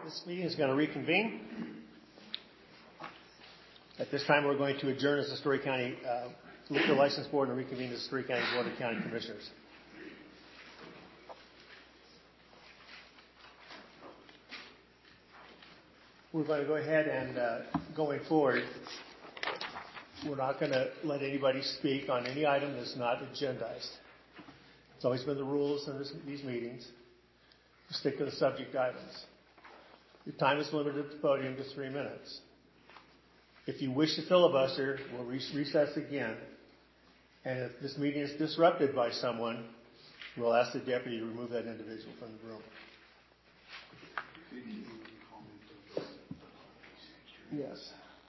This meeting is going to reconvene. At this time, we're going to adjourn as the Story County Liquor License Board and reconvene as the Story County Board of County Commissioners. We're going to go ahead and, going forward, we're not going to let anybody speak on any item that's not agendized. It's always been the rules in these meetings. Stick to the subject items. Your time is limited at the podium to 3 minutes. If you wish to filibuster, we'll recess again. And if this meeting is disrupted by someone, we'll ask the deputy to remove that individual from the room. Yes.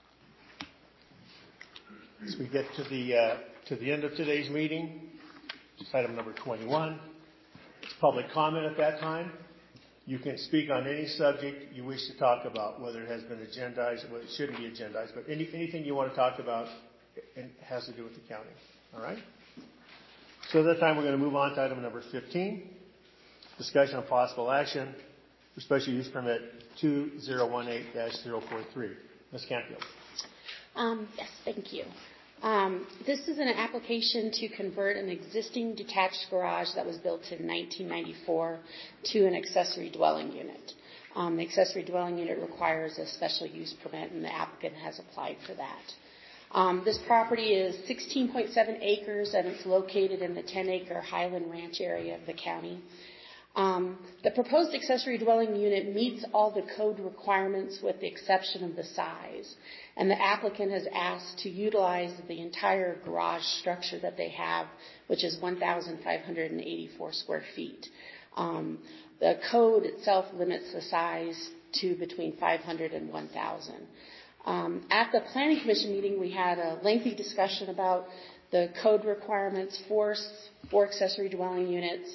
As we get to the end of today's meeting, it's item number 21. It's public comment at that time. You can speak on any subject you wish to talk about, whether it has been agendized, whether it shouldn't be agendized, but anything you want to talk about and has to do with the county. All right? So at that time, we're going to move on to item number 15, discussion on possible action for special use permit 2018-043. Ms. Canfield. Yes, thank you. This is an application to convert an existing detached garage that was built in 1994 to an accessory dwelling unit. The accessory dwelling unit requires a special use permit, and the applicant has applied for that. This property is 16.7 acres, and it's located in the 10-acre Highland Ranch area of the county. The proposed accessory dwelling unit meets all the code requirements with the exception of the size. And the applicant has asked to utilize the entire garage structure that they have, which is 1,584 square feet. The code itself limits the size to between 500 and 1,000. At the Planning Commission meeting, we had a lengthy discussion about the code requirements for accessory dwelling units,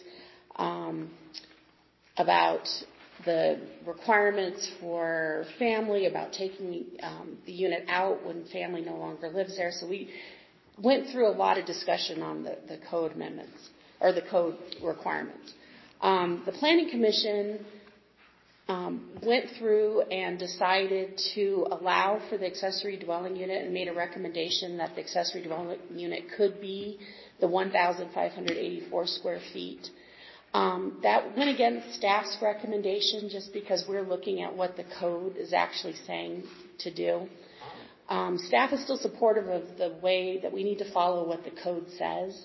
about the requirements for family, about taking the unit out when family no longer lives there. So we went through a lot of discussion on the code amendments, or the code requirements. The Planning Commission went through and decided to allow for the accessory dwelling unit and made a recommendation that the accessory dwelling unit could be the 1,584 square feet. That went against staff's recommendation just because we're looking at what the code is actually saying to do. Staff is still supportive of the way that we need to follow what the code says.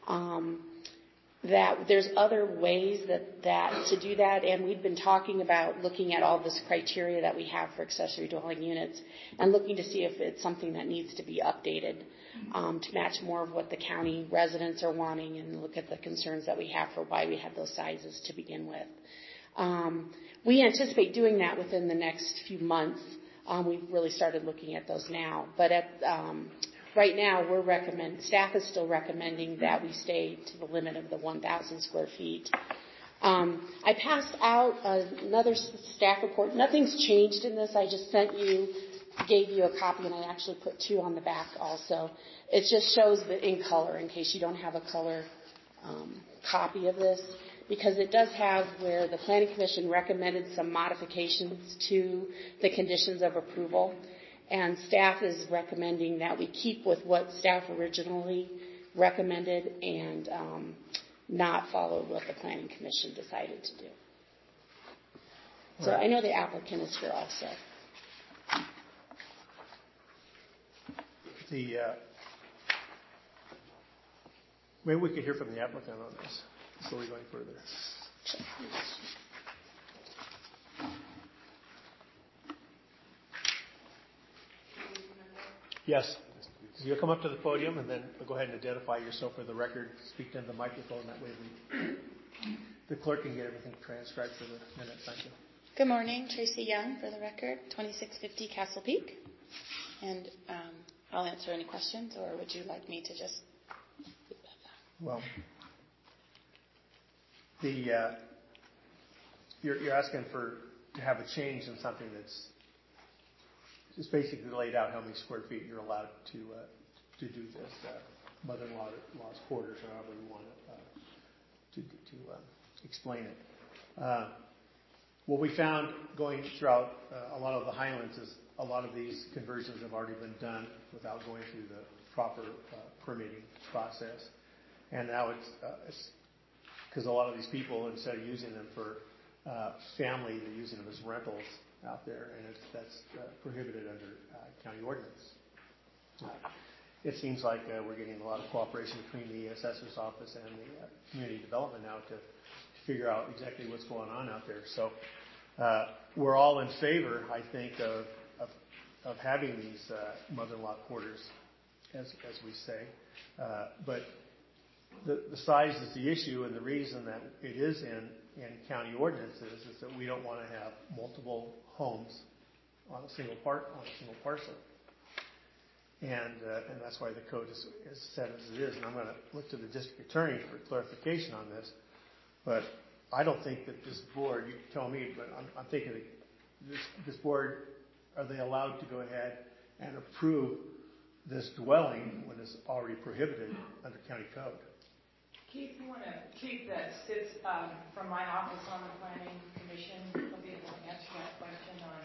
That there's other ways that to do that, and we've been talking about looking at all this criteria that we have for accessory dwelling units and looking to see if it's something that needs to be updated to match more of what the county residents are wanting and look at the concerns that we have for why we have those sizes to begin with. We anticipate doing that within the next few months. We've really started looking at those now, but right now, staff is still recommending that we stay to the limit of the 1,000 square feet. I passed out another staff report. Nothing's changed in this. I just gave you a copy, and I actually put 2 on the back also. It just shows in color in case you don't have a color copy of this, because it does have where the Planning Commission recommended some modifications to the conditions of approval. And staff is recommending that we keep with what staff originally recommended and not follow what the Planning Commission decided to do. So I know the applicant is here also. Maybe we could hear from the applicant on this before we go any further. Sure. Yes. So you'll come up to the podium and then go ahead and identify yourself for the record. Speak into the microphone. That way the clerk can get everything transcribed for the minutes. Thank you. Good morning. Tracy Young for the record, 2650 Castle Peak. And I'll answer any questions, or would you like me to just... Well, you're asking to have a change in something that's just basically laid out how many square feet you're allowed to do this mother-in-law's quarters, or however you want to explain it. what we found going throughout a lot of the Highlands is a lot of these conversions have already been done without going through the proper permitting process. And now it's because a lot of these people, instead of using them for family, they're using them as rentals out there, and that's prohibited under county ordinance. It seems like we're getting a lot of cooperation between the assessor's office and the community development now to figure out exactly what's going on out there. So we're all in favor, I think, of having these mother-in-law quarters, as we say. But the size is the issue, and the reason that it is in county ordinances is that we don't want to have multiple homes on a single parcel. And that's why the code is set as it is. And I'm going to look to the district attorney for clarification on this. But I don't think that this board, you can tell me, but I'm thinking that this board, are they allowed to go ahead and approve this dwelling when it's already prohibited under county code? Keith, you want to Keith that sits from my office on the planning commission, he'll be able to answer that question on.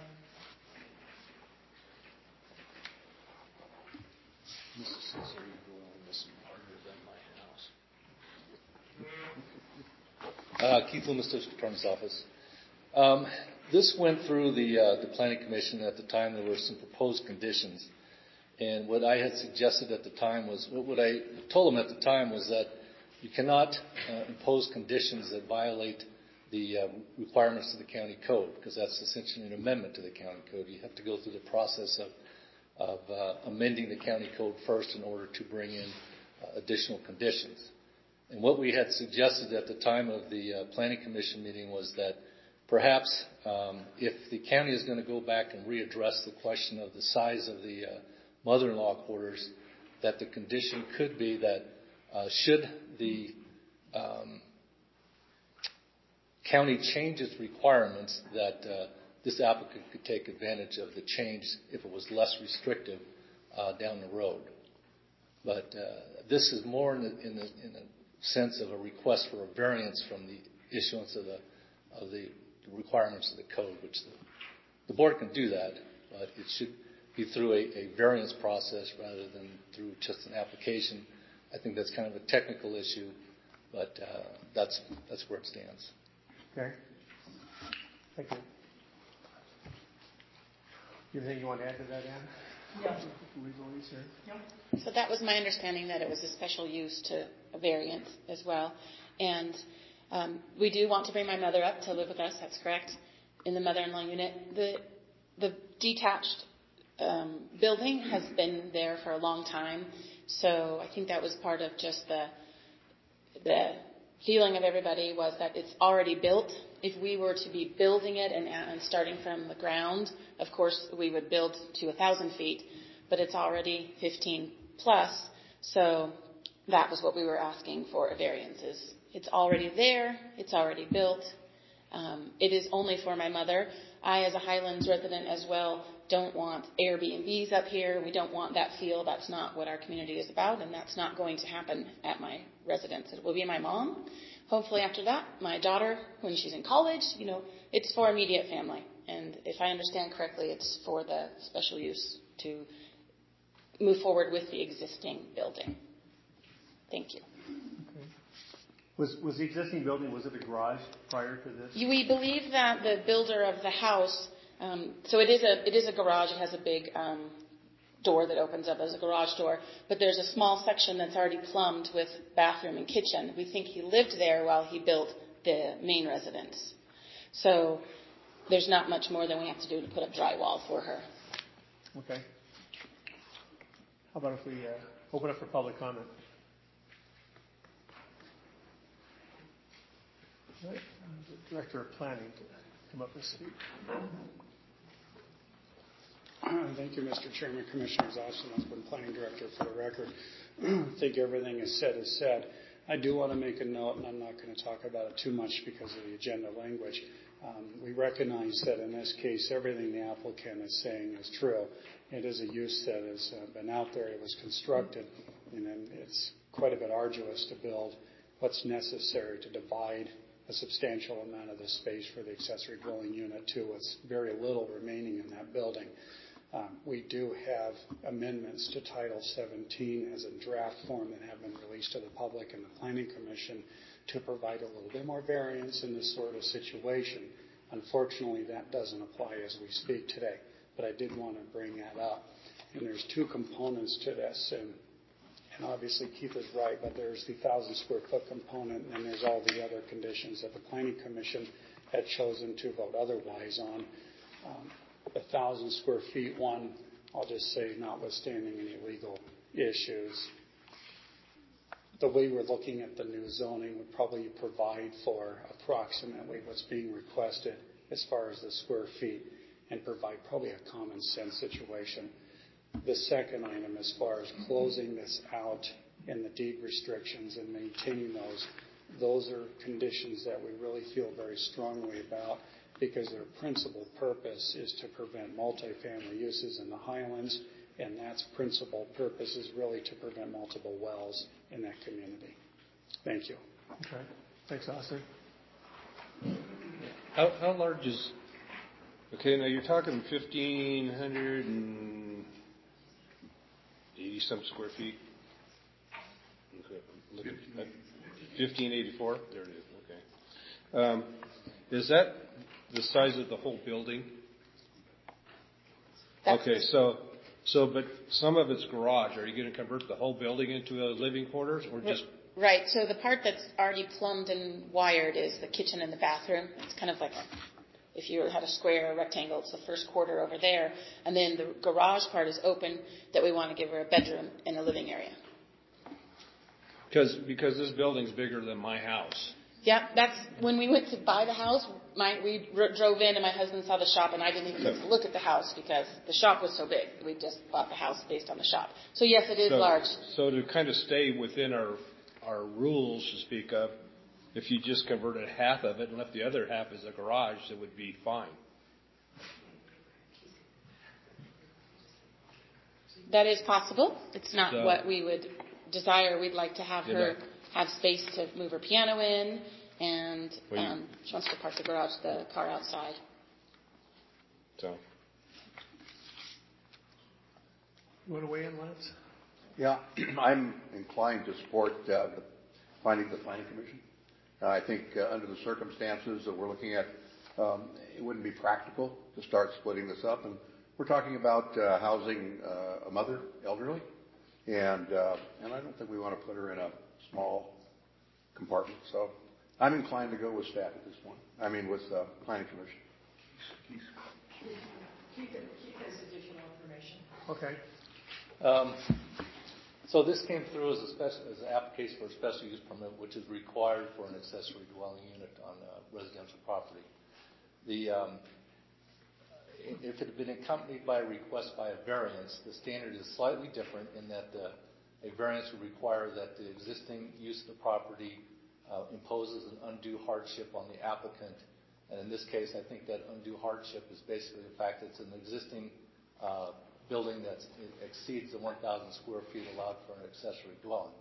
This says here you go on this harder than my house. Keith Loomis, District Attorney's Office. This went through the Planning Commission. At the time, there were some proposed conditions. And what I had suggested at the time was, what I told them at the time was that you cannot impose conditions that violate the requirements of the county code, because that's essentially an amendment to the county code. You have to go through the process of amending the county code first in order to bring in additional conditions. And what we had suggested at the time of the Planning Commission meeting was that perhaps if the county is going to go back and readdress the question of the size of the mother-in-law quarters, that the condition could be that should the county change its requirements, that this applicant could take advantage of the change if it was less restrictive down the road. But this is more in the sense of a request for a variance from the issuance of the requirements of the code, which the board can do that, but it should be through a variance process rather than through just an application. I think that's kind of a technical issue, but that's where it stands. Okay. Thank you. Anything you want to add to that, Ann? Yeah. Legally, sir? Yeah. So that was my understanding, that it was a special use to a variance as well. And we do want to bring my mother up to live with us, that's correct, in the mother-in-law unit. The detached building has been there for a long time. So I think that was part of just the feeling of everybody was that it's already built. If we were to be building it and starting from the ground, of course we would build to 1,000 feet, but it's already 15 plus. So that was what we were asking for a variance. It's already there. It's already built. It is only for my mother. I, as a Highlands resident as well, don't want Airbnbs up here. We don't want that feel. That's not what our community is about, and that's not going to happen at my residence. It will be my mom. Hopefully after that, my daughter, when she's in college, it's for immediate family. And if I understand correctly, it's for the special use to move forward with the existing building. Thank you. Okay. Was the existing building, was it a garage prior to this? We believe that the builder of the house, so it is a garage. It has a big door that opens up as a garage door, but there's a small section that's already plumbed with bathroom and kitchen. We think he lived there while he built the main residence. So there's not much more than we have to do to put up drywall for her. Okay. How about if we open up for public comment? Right. The Director of Planning to come up and speak. Thank you, Mr. Chairman. Commissioners, Austin Osborne, Planning Director, for the record. I think everything is said. I do want to make a note, and I'm not going to talk about it too much because of the agenda language. We recognize that in this case, everything the applicant is saying is true. It is a use that has been out there. It was constructed, and then it's quite a bit arduous to build what's necessary to divide a substantial amount of the space for the accessory dwelling unit too, with very little remaining in that building. We do have amendments to Title 17 as a draft form that have been released to the public and the Planning Commission to provide a little bit more variance in this sort of situation. Unfortunately, that doesn't apply as we speak today, but I did want to bring that up. And there's two components to this, and obviously Keith is right, but there's the 1,000 square foot component, and there's all the other conditions that the Planning Commission had chosen to vote otherwise on. The 1,000 square feet one, I'll just say, notwithstanding any legal issues, the way we're looking at the new zoning would probably provide for approximately what's being requested as far as the square feet and provide probably a common sense situation. The second item, as far as closing this out in the deed restrictions and maintaining those are conditions that we really feel very strongly about, because their principal purpose is to prevent multifamily uses in the Highlands, and that's principal purpose is really to prevent multiple wells in that community. Thank you. Okay. Thanks, Austin. How large is? Okay, now you're talking 1,580 some square feet. Okay, look at 1584. There it is. Okay. Is that the size of the whole building? Okay, so but some of it's garage. Are you going to convert the whole building into a living quarters, or just? Right. So the part that's already plumbed and wired is the kitchen and the bathroom. It's kind of like if you had a square or rectangle, it's the first quarter over there. And then the garage part is open that we want to give her a bedroom and a living area. Because this building's bigger than my house. Yeah, that's when we went to buy the house. We drove in and my husband saw the shop, and I didn't even get to look at the house because the shop was so big. We just bought the house based on the shop. So yes, it is large. So to kind of stay within our rules to speak of, if you just converted half of it and left the other half as a garage, it would be fine. That is possible. It's not what we would desire. We'd like to have her have space to move her piano in, and she wants to park the car outside. So, You want to weigh in, Lance? Yeah, I'm inclined to support the findings of the Planning Commission. I think under the circumstances that we're looking at, it wouldn't be practical to start splitting this up. And we're talking about housing a mother, elderly, and I don't think we want to put her in a small compartment. So I'm inclined to go with staff at this point. I mean, with the Planning Commission. Keep this additional information. Okay. So this came through as an application for a special use permit, which is required for an accessory dwelling unit on residential property. If it had been accompanied by a request by a variance, the standard is slightly different in that a variance would require that the existing use of the property imposes an undue hardship on the applicant. And in this case, I think that undue hardship is basically the fact that it's an existing building that exceeds the 1,000 square feet allowed for an accessory dwelling.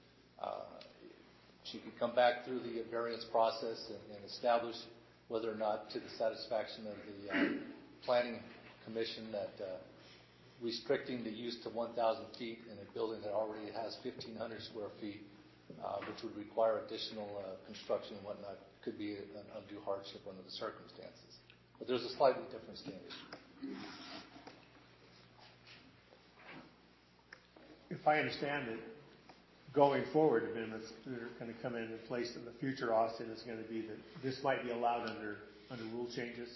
She could come back through the variance process and establish whether or not, to the satisfaction of the Planning Commission, that restricting the use to 1,000 feet in a building that already has 1,500 square feet, which would require additional construction and whatnot, could be an undue hardship under the circumstances. But there's a slightly different standard. If I understand it, going forward, amendments that are going to come in place in the future, Austin, is going to be that this might be allowed under rule changes.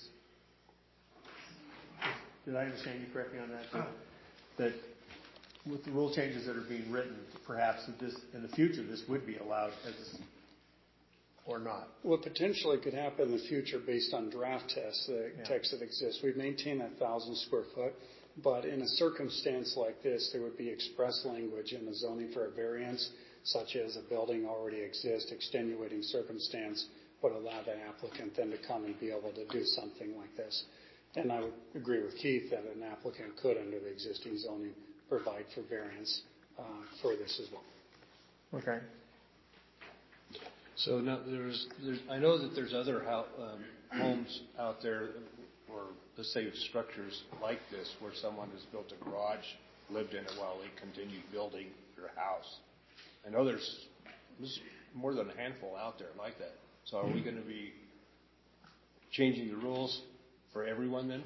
Did I understand you correctly on that? That with the rule changes that are being written, perhaps this in the future this would be allowed as or not. What potentially could happen in the future based on draft text that exists, we maintain 1,000 square foot, but in a circumstance like this, there would be express language in the zoning for a variance, such as a building already exists, extenuating circumstance would allow the applicant then to come and be able to do something like this. And I would agree with Keith that an applicant could, under the existing zoning, provide for variance for this as well. Okay. So now I know that there's other homes out there, or let's say structures like this, where someone has built a garage, lived in it while they continued building their house. I know there's more than a handful out there like that. So are we going to be changing the rules for everyone then?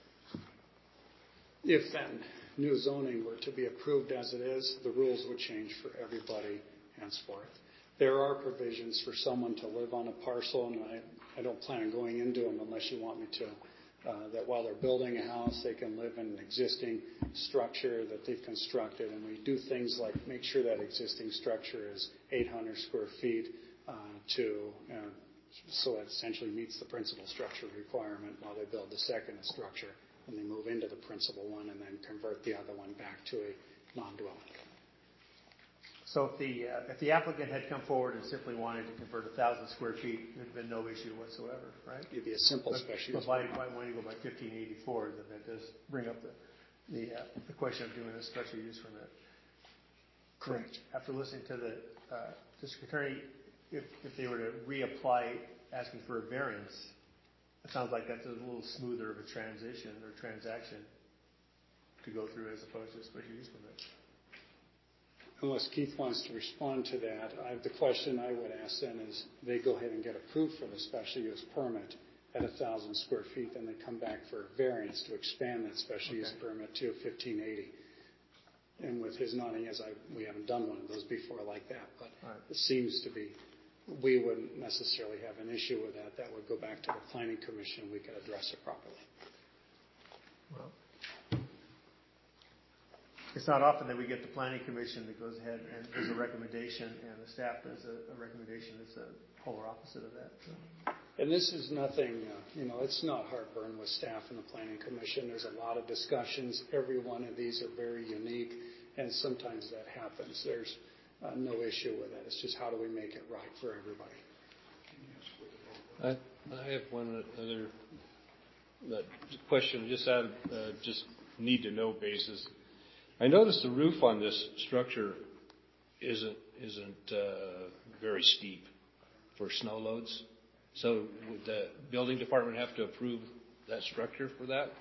If that new zoning were to be approved as it is, the rules would change for everybody henceforth. There are provisions for someone to live on a parcel, and I don't plan on going into them unless you want me to, that while they're building a house, they can live in an existing structure that they've constructed, and we do things like make sure that existing structure is 800 square feet so it essentially meets the principal structure requirement while they build the second structure, and they move into the principal one and then convert the other one back to a non-dwelling. So if the applicant had come forward and simply wanted to convert 1,000 square feet, there'd been no issue whatsoever, right? It'd be a simple special use. But when you go by 1584, then that does bring up the question of doing a special use permit. Correct. After listening to the district attorney, if they were to reapply asking for a variance, it sounds like that's a little smoother of a transition or transaction to go through as opposed to a special use permit. Unless Keith wants to respond to that, the question I would ask then is they go ahead and get approved for the special use permit at 1,000 square feet, then they come back for a variance to expand that special use permit to 1580. And with his nodding, we haven't done one of those before like that, but it seems to be, we wouldn't necessarily have an issue with that. That would go back to the Planning Commission. We could address it properly. Well, it's not often that we get the Planning Commission that goes ahead and does a recommendation, and the staff does a recommendation that's a polar opposite of that. So. And this is nothing, it's not heartburn with staff and the Planning Commission. There's a lot of discussions. Every one of these are very unique, and sometimes that happens. There's no issue with that. It's just how do we make it right for everybody. I have one other question, just out of just need to know basis. I noticed the roof on this structure isn't very steep for snow loads. So would the building department have to approve that structure for that?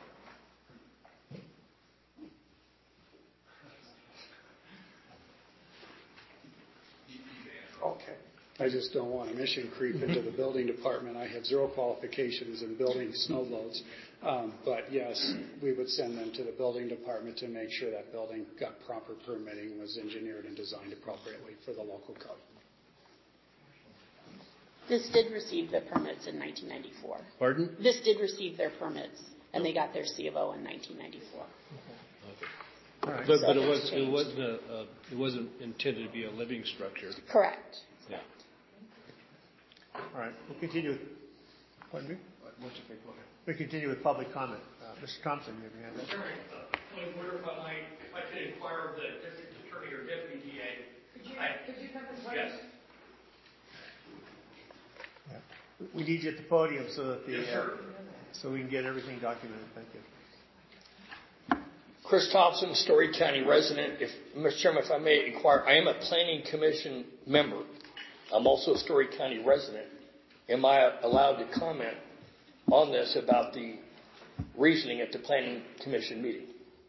Okay. I just don't want a mission creep into the building department. I have zero qualifications in building snow loads. But yes, we would send them to the building department to make sure that building got proper permitting, was engineered and designed appropriately for the local code. This did receive the permits in 1994. Pardon? This did receive their permits, and they got their C of O in 1994. Okay. All right. But it wasn't intended to be a living structure. Correct. Yeah. All right. We'll continue. Pardon me? We continue with public comment. Mr. Thompson, you have your hand up. Sure. I wonder if I could inquire of the district attorney or deputy DA. Could you come to the Yes. Yeah. We need you at the podium so that Yes, sir. so we can get everything documented. Thank you. Chris Thompson, Story County resident. Mr. Chairman, if I may inquire, I am a Planning Commission member. I'm also a Story County resident. Am I allowed to comment on this about the reasoning at the Planning Commission meeting?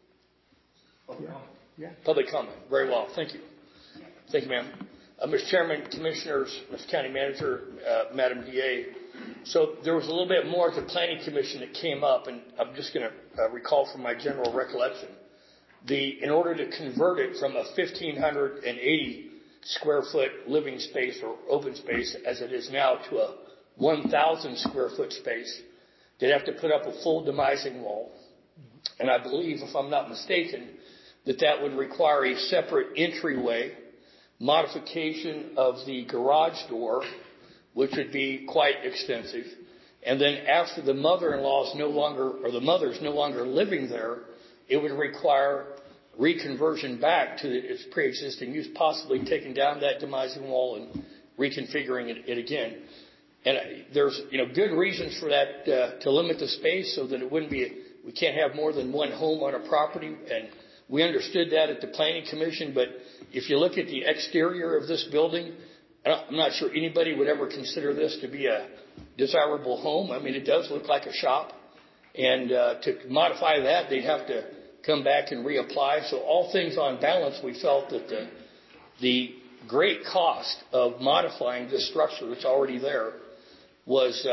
Yeah. Public comment. Very well. Thank you. Thank you, ma'am. Mr. Chairman, Commissioners, Mr. County Manager, Madam DA. So there was a little bit more at the Planning Commission that came up, and I'm just going to recall from my general recollection. In order to convert it from a 1,580 square foot living space or open space as it is now to a 1,000 square foot space, they'd have to put up a full demising wall. And I believe, if I'm not mistaken, that would require a separate entryway, modification of the garage door, which would be quite extensive. And then after the mother-in-law is no longer, or the mother is no longer living there, it would require reconversion back to its pre-existing use, possibly taking down that demising wall and reconfiguring it again. And there's, good reasons for that, to limit the space so that it wouldn't be, we can't have more than one home on a property. And we understood that at the Planning Commission, but if you look at the exterior of this building, I'm not sure anybody would ever consider this to be a desirable home. I mean, it does look like a shop. And to modify that, they'd have to come back and reapply. So all things on balance, we felt that the great cost of modifying this structure that's already there was,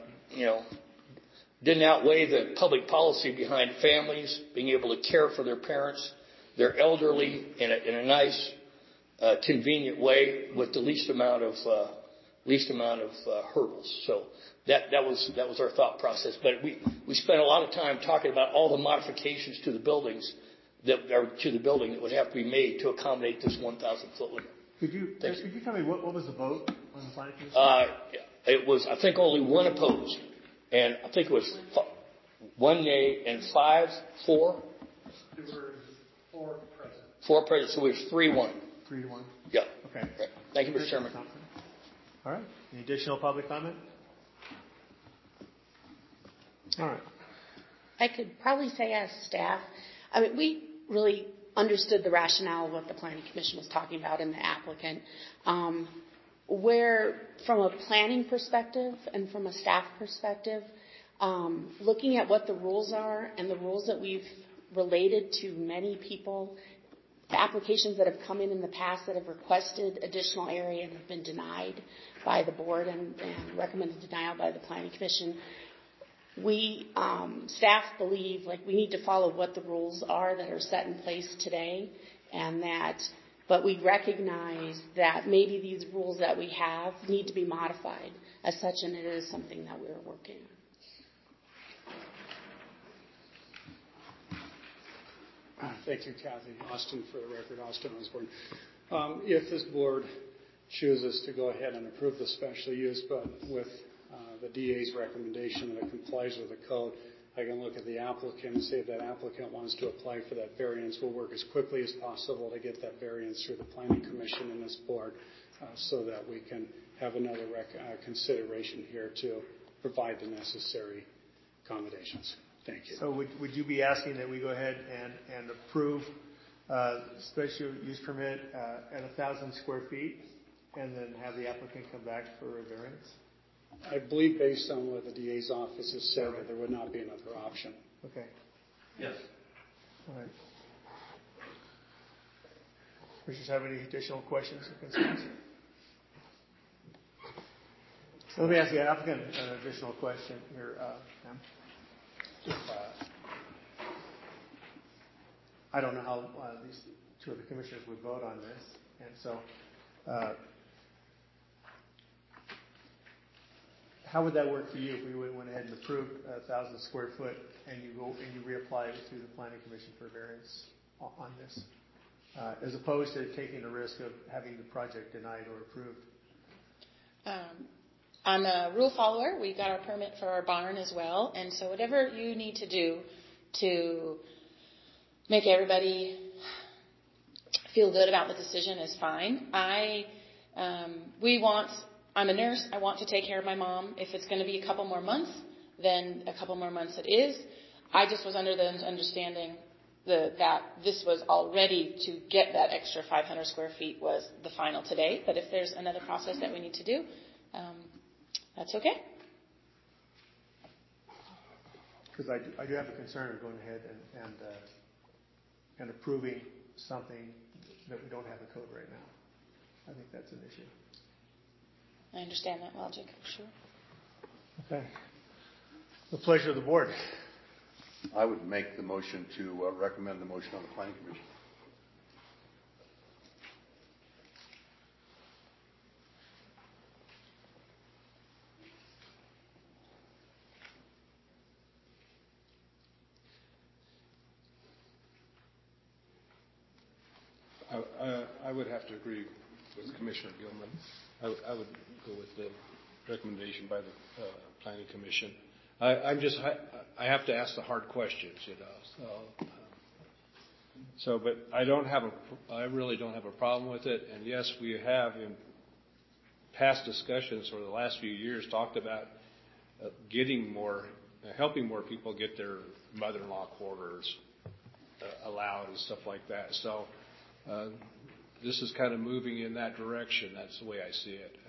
didn't outweigh the public policy behind families being able to care for their parents, their elderly in a nice, convenient way with the least amount of hurdles. So that was our thought process. But we spent a lot of time talking about all the modifications to the buildings that would have to be made to accommodate this 1,000 foot limit. Could you tell me what was the vote on the planning commission? It was, I think, only one opposed, and I think it was 1 nay and 4. There were 4 present. 4 present, so it was 3-1. 3-1. Yeah. Okay. Right. Thank you, Mr. Chairman. All right. Any additional public comment? All right. I could probably say as staff, I mean, we really understood the rationale of what the Planning Commission was talking about in the applicant. Where, from a planning perspective and from a staff perspective, looking at what the rules are and the rules that we've related to many people, the applications that have come in the past that have requested additional area and have been denied by the board and recommended denial by the Planning Commission, we, staff believe like we need to follow what the rules are that are set in place today, but we recognize that maybe these rules that we have need to be modified as such, and it is something that we're working on. Thank you, Kathy. Austin, for the record, Austin Osborne. If this board chooses to go ahead and approve the special use, but with the DA's recommendation that it complies with the code, I can look at the applicant and say if that applicant wants to apply for that variance, we'll work as quickly as possible to get that variance through the Planning Commission and this board so that we can have another consideration here to provide the necessary accommodations. Thank you. So would you be asking that we go ahead and approve special use permit at 1,000 square feet and then have the applicant come back for a variance? I believe based on what the DA's office has said that there would not be another option. Okay. Yes. All right. Commissioners have any additional questions or concerns? So let me ask the applicant an additional question here, ma'am. I don't know how these two of the commissioners would vote on this, and so how would that work for you if we went ahead and approved 1,000 square foot and you reapply through the Planning Commission for variance on this, as opposed to taking the risk of having the project denied or approved? I'm a rule follower. We got our permit for our barn as well. And so whatever you need to do to make everybody feel good about the decision is fine. I'm a nurse. I want to take care of my mom. If it's going to be a couple more months, then a couple more months it is. I just was under the understanding that this was all ready to get that extra 500 square feet was the final today. But if there's another process that we need to do, that's okay. Because I do have a concern of going ahead and approving something that we don't have a code right now. I think that's an issue. I understand that logic, sure. Okay. The pleasure of the board. I would make the motion to recommend the motion on the Planning Commission. I would have to agree with Commissioner Gilman. I would go with the recommendation by the Planning Commission. I have to ask the hard questions, but I really don't have a problem with it. And yes, we have in past discussions over the last few years talked about helping more people get their mother-in-law quarters allowed and stuff like that. So this is kind of moving in that direction. That's the way I see it.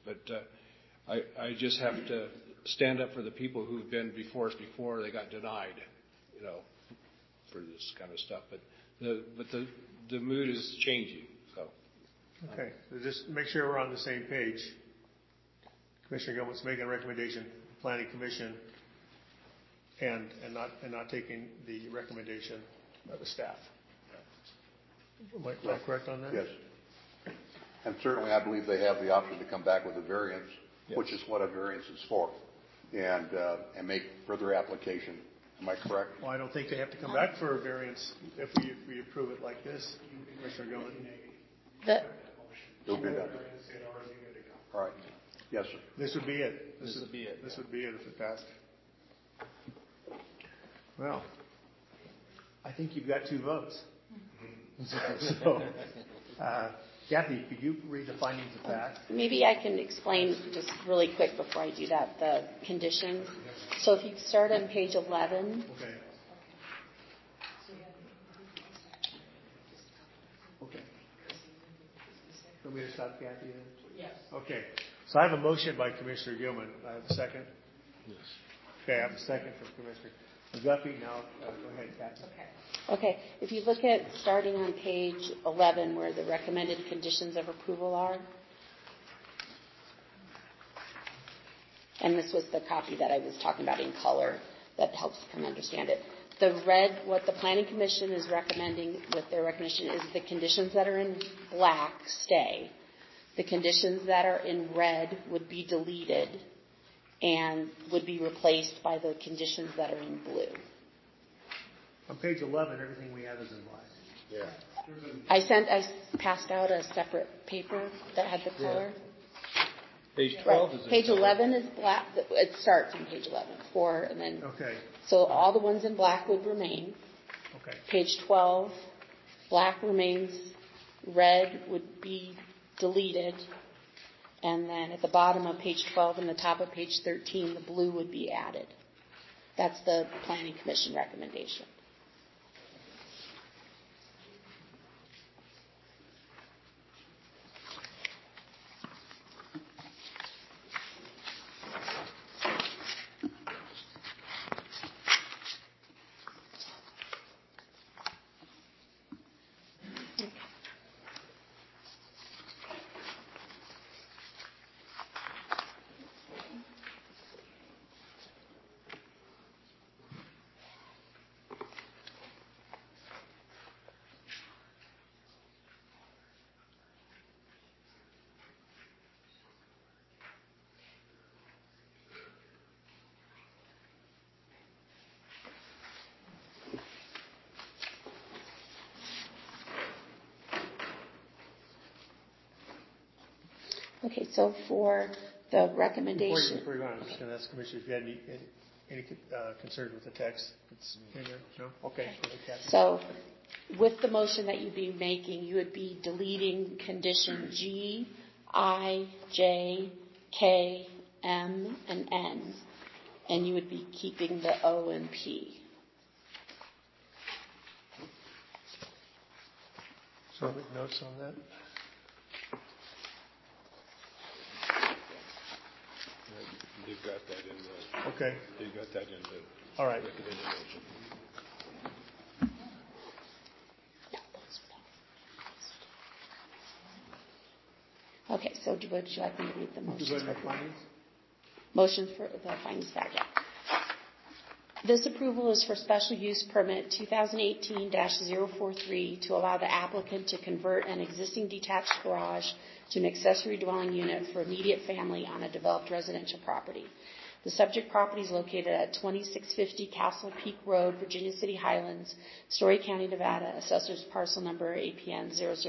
I just have to stand up for the people who've been before us before they got denied, for this kind of stuff. But the mood is changing. So. Okay, so just make sure we're on the same page. Commissioner Gilman's making a recommendation, Planning Commission, and not taking the recommendation of the staff. Am I correct on that? Yes. And certainly I believe they have the option to come back with a variance, yes, which is what a variance is for, and make further application. Am I correct? Well, I don't think they have to come back for a variance if we approve it like this, Commissioner Gilman. It'll be done. All right. Yes, sir. This would be it. This would be it if it passed. Well, I think you've got 2 votes. So, Kathy, could you read the findings of fact? Maybe I can explain just really quick before I do that, the conditions. So if you start on page 11. Okay. Okay. Want me to stop, Kathy, then? Yes. Okay. So I have a motion by Commissioner Gilman. I have a second? Yes. Okay, I have a second from Commissioner McGuffey. Now, go ahead, Kathy. Okay. If you look at starting on page 11 where the recommended conditions of approval are, and this was the copy that I was talking about in color that helps kind of understand it. The red, what the Planning Commission is recommending with their recognition is the conditions that are in black stay. The conditions that are in red would be deleted and would be replaced by the conditions that are in blue. On page 11, everything we have is in black. Yeah. I passed out a separate paper that had the color. Yeah. Page 12 is in Page color. 11 is black. It starts on page 11. 4 and then. Okay. So all the ones in black would remain. Okay. Page 12, black remains. Red would be deleted. And then at the bottom of page 12 and the top of page 13, the blue would be added. That's the Planning Commission recommendation. Okay, so for the recommendation. Before you go on, I'm just going to ask Commissioner if you had any concern with the text that's in there? No? Okay. So with the motion that you'd be making, you would be deleting condition G, I, J, K, M, and N. And you would be keeping the O and P. So make notes on that. They've got that in the. Okay. They've got that in the. All right. Recommendation. Okay, so would you like me to read the motions? Would you like the findings? Motions for the findings back, yeah. This approval is for special use permit 2018-043 to allow the applicant to convert an existing detached garage to an accessory dwelling unit for immediate family on a developed residential property. The subject property is located at 2650 Castle Peak Road, Virginia City Highlands, Story County, Nevada. Assessor's parcel number APN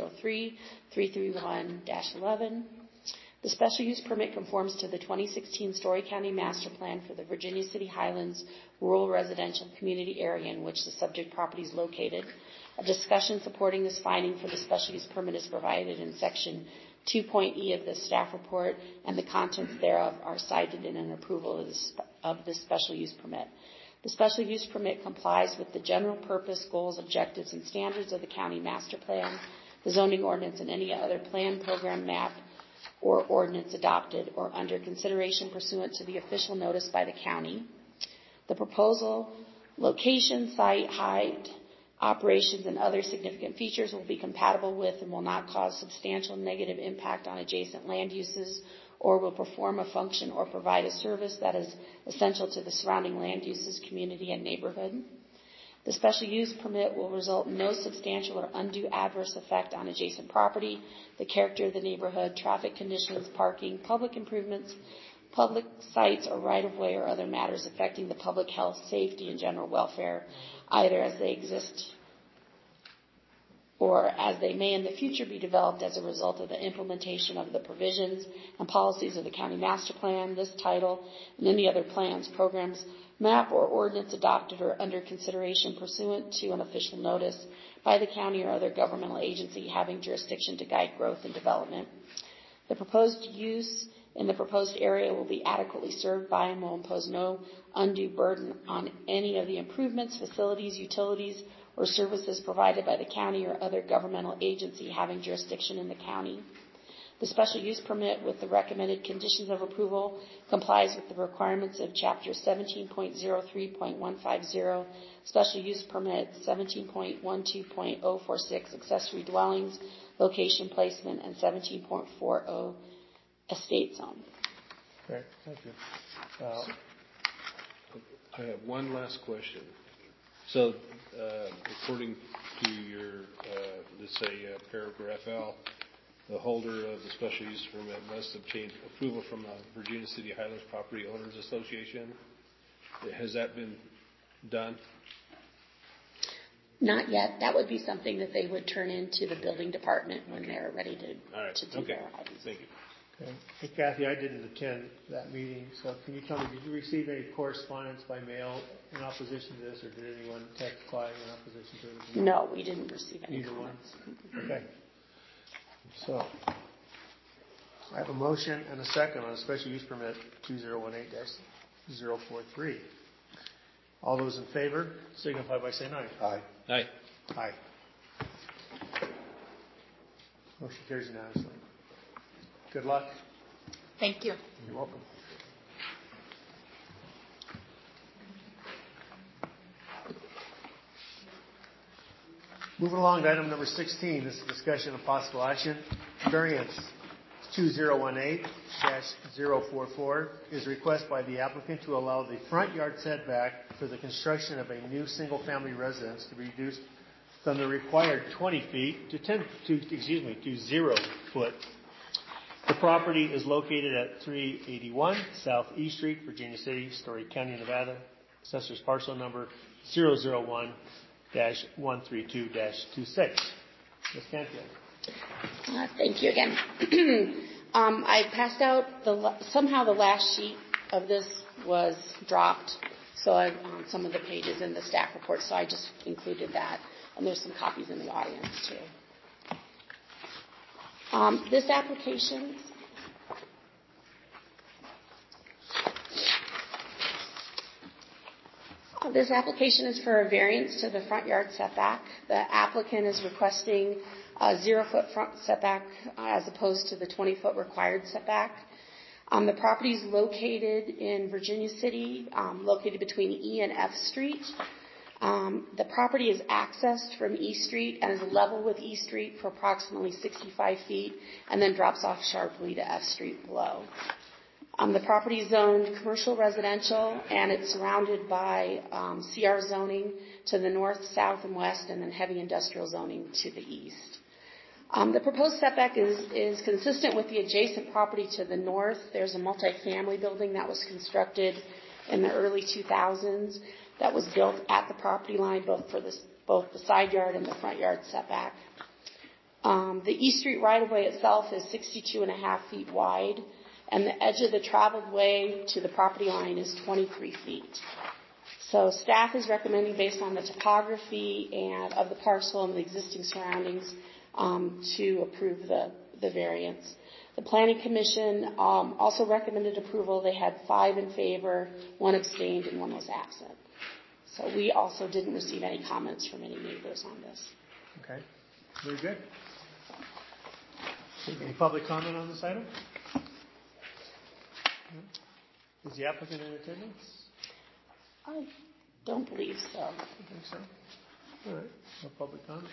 003-331-11. The special use permit conforms to the 2016 Story County Master Plan for the Virginia City Highlands Rural Residential Community Area in which the subject property is located. A discussion supporting this finding for the special use permit is provided in section 2.E of the staff report, and the contents thereof are cited in an approval of this special use permit. The special use permit complies with the general purpose, goals, objectives, and standards of the county master plan. the zoning ordinance, and any other plan, program, map, or ordinance adopted or under consideration pursuant to the official notice by the county. The proposal, location, site, height, operations, and other significant features will be compatible with and will not cause substantial negative impact on adjacent land uses, or will perform a function or provide a service that is essential to the surrounding land uses, community, and neighborhood. The special use permit will result in no substantial or undue adverse effect on adjacent property, the character of the neighborhood, traffic conditions, parking, public improvements, public sites or right-of-way, or other matters affecting the public health, safety, and general welfare, either as they exist or as they may in the future be developed as a result of the implementation of the provisions and policies of the county master plan, this title, and any other plans, programs, map, or ordinance adopted or under consideration pursuant to an official notice by the county or other governmental agency having jurisdiction to guide growth and development. The proposed use in the proposed area will be adequately served by and will impose no undue burden on any of the improvements, facilities, utilities, or services provided by the county or other governmental agency having jurisdiction in the county. The special use permit with the recommended conditions of approval complies with the requirements of Chapter 17.03.150, Special Use Permit 17.12.046, Accessory Dwellings, Location Placement, and 17.40, Estate Zone. Great, thank you. I have one last question. So, according to your, let's say, paragraph L, the holder of the special use permit must obtain approval from the Virginia City Highlands Property Owners Association. Has that been done? Not yet. That would be something that they would turn into the building department when they're ready to do their items. Thank you. Okay. Hey, Kathy, I didn't attend that meeting, so can you tell me, did you receive any correspondence by mail in opposition to this, or did anyone testify in opposition to it? No, we didn't receive any Neither comments. one? Okay. So, I have a motion and a second on a special use permit 2018-043. All those in favor signify by saying aye. Aye. Aye. Aye. Motion carries unanimously. Good luck. Thank you. You're welcome. Moving along to item number 16, this is discussion of possible action. Variance 2018-044 is a request by the applicant to allow the front yard setback for the construction of a new single-family residence to be reduced from the required 20 feet to 0 foot. The property is located at 381 South E Street, Virginia City, Story County, Nevada. Assessor's parcel number 001-132-26. Ms. Canfield. Thank you again. I passed out somehow the last sheet of this was dropped, so on some of the pages in the staff report, so I just included that, and there's some copies in the audience too. This application is for a variance to the front yard setback. The applicant is requesting a 0-foot front setback as opposed to the 20-foot required setback. The property is located in Virginia City, located between E and F Street. The property is accessed from E Street and is level with E Street for approximately 65 feet and then drops off sharply to F Street below. The property is zoned commercial residential and it's surrounded by CR zoning to the north, south, and west, and then heavy industrial zoning to the east. The proposed setback is consistent with the adjacent property to the north. There's a multifamily building that was constructed in the early 2000s that was built at the property line, both the side yard and the front yard setback. The East Street right-of-way itself is 62.5 feet wide, and the edge of the traveled way to the property line is 23 feet. So staff is recommending, based on the topography and of the parcel and the existing surroundings, to approve the variance. The Planning Commission also recommended approval. They had 5 in favor, 1 abstained, and 1 was absent. So we also didn't receive any comments from any neighbors on this. Okay, very good. Any public comment on this item? Is the applicant in attendance? I don't believe so. I think so. All right. No public comment.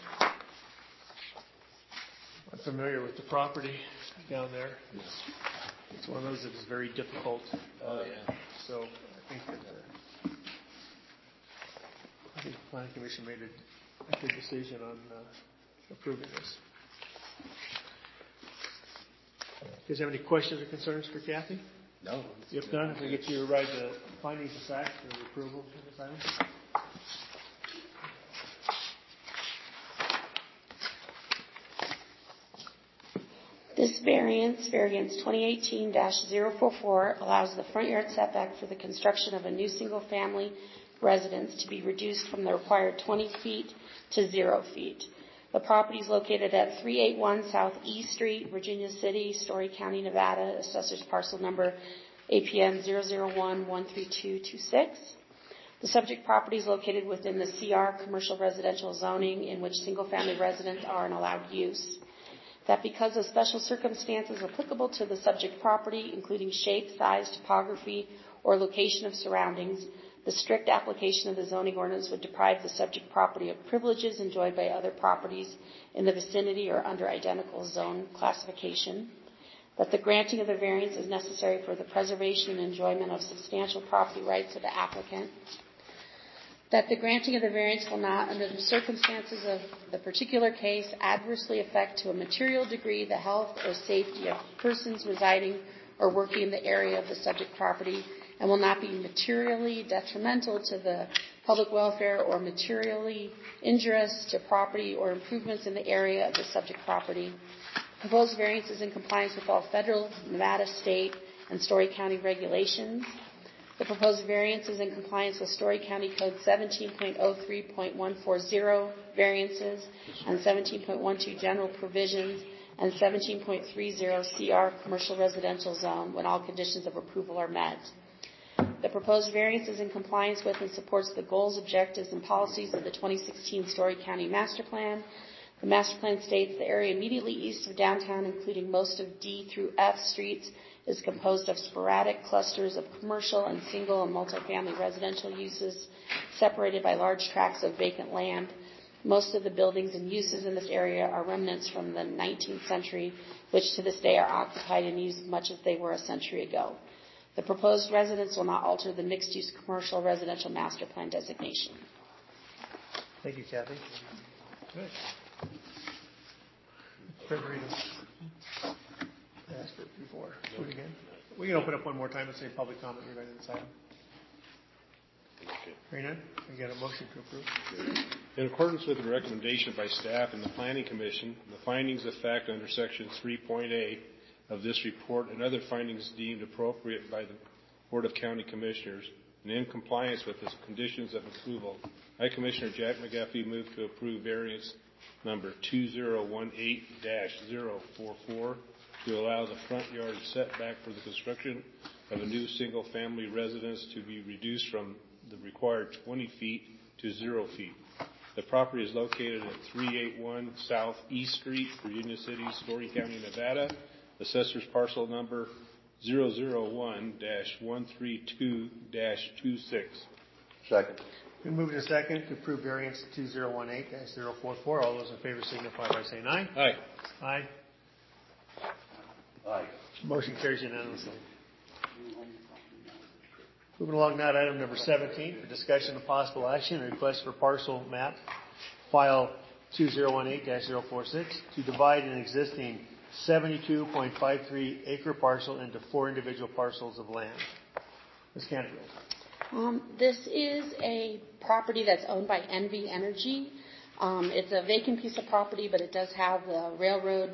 I'm familiar with the property down there. It's one of those that is very difficult. So I think that the Planning Commission made a good decision on approving this. Do you guys have any questions or concerns for Kathy? No. If not, if we get you to write the findings of fact for the approval of this item. This variance 2018-044, allows the front yard setback for the construction of a new single-family residence to be reduced from the required 20 feet to 0 feet. The property is located at 381 South E Street, Virginia City, Story County, Nevada. Assessor's parcel number APN 001-13226. The subject property is located within the CR commercial residential zoning in which single-family residents are an allowed use. That because of special circumstances applicable to the subject property, including shape, size, topography, or location of surroundings, the strict application of the zoning ordinance would deprive the subject property of privileges enjoyed by other properties in the vicinity or under identical zone classification. That the granting of the variance is necessary for the preservation and enjoyment of substantial property rights of the applicant. That the granting of the variance will not, under the circumstances of the particular case, adversely affect to a material degree the health or safety of persons residing or working in the area of the subject property, and will not be materially detrimental to the public welfare or materially injurious to property or improvements in the area of the subject property. Proposed variance is in compliance with all federal, Nevada, state, and Story County regulations. The proposed variance is in compliance with Story County Code 17.03.140 variances and 17.12 general provisions and 17.30 CR commercial residential zone when all conditions of approval are met. The proposed variance is in compliance with and supports the goals, objectives, and policies of the 2016 Story County Master Plan. The master plan states the area immediately east of downtown, including most of D through F streets, is composed of sporadic clusters of commercial and single and multifamily residential uses separated by large tracts of vacant land. Most of the buildings and uses in this area are remnants from the 19th century, which to this day are occupied and used much as they were a century ago. The proposed residence will not alter the mixed-use commercial residential master plan designation. Thank you, Kathy. Good. Frederica. I asked it before. Do it again. We can open up one more time and say public comment regarding this item. Hearing none, we get a motion to approve. In accordance with the recommendation by staff and the Planning Commission, the findings of fact under Section 3.A of this report and other findings deemed appropriate by the Board of County Commissioners and in compliance with the conditions of approval, I, Commissioner Jack McGuffey, move to approve variance number 2018-044 to allow the front yard setback for the construction of a new single-family residence to be reduced from the required 20 feet to 0 feet. The property is located at 381 South East Street, Virginia City, Story County, Nevada. Assessor's parcel number 001-132-26. Second. Been moved to second to approve variance 2018-044. All those in favor signify by saying aye. Aye. Aye. Aye. Motion carries unanimously. Moving along now to item number 17 for discussion of possible action and request for parcel map file 2018-046 to divide an existing 72.53 acre parcel into 4 individual parcels of land. Ms. Canfield. This is a property that's owned by NV Energy. It's a vacant piece of property, but it does have the railroad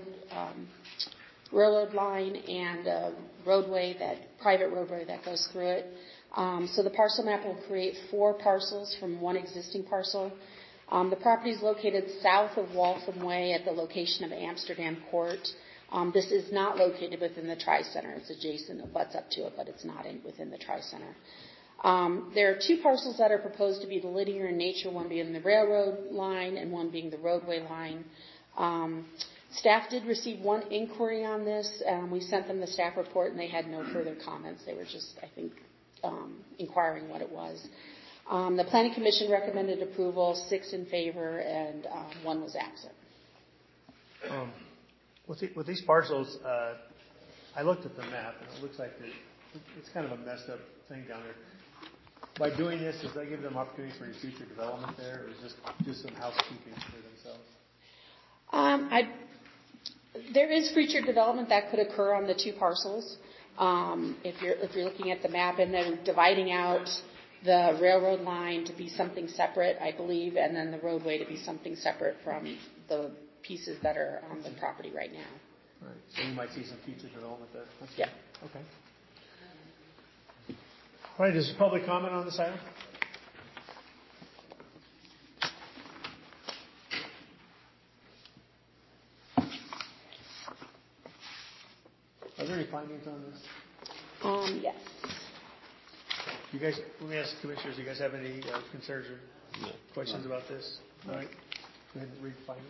line and a private roadway that goes through it. So the parcel map will create 4 parcels from one existing parcel. The property is located south of Waltham Way at the location of Amsterdam Court. This is not located within the Tri-Center. It's adjacent, it butts up to it, but it's not within the Tri-Center. There are 2 parcels that are proposed to be linear in nature, one being the railroad line and one being the roadway line. Staff did receive one inquiry on this. We sent them the staff report, and they had no further comments. They were just, I think, inquiring what it was. The Planning Commission recommended approval, 6 in favor, and 1 was absent. With these parcels, I looked at the map, and it looks like it's kind of a messed up thing down there. By doing this, does that give them opportunity for any future development there, or is this just some housekeeping for themselves? There is future development that could occur on the 2 parcels. If you're looking at the map, and then dividing out the railroad line to be something separate, I believe, and then the roadway to be something separate from the pieces that are on the property right now. Right. So you might see some future development there. Yeah. Okay. All right. Is there public comment on this item? Are there any findings on this? Yes. You guys, let me ask the commissioners, do you guys have any concerns or questions about this? All right. Go ahead and read the findings.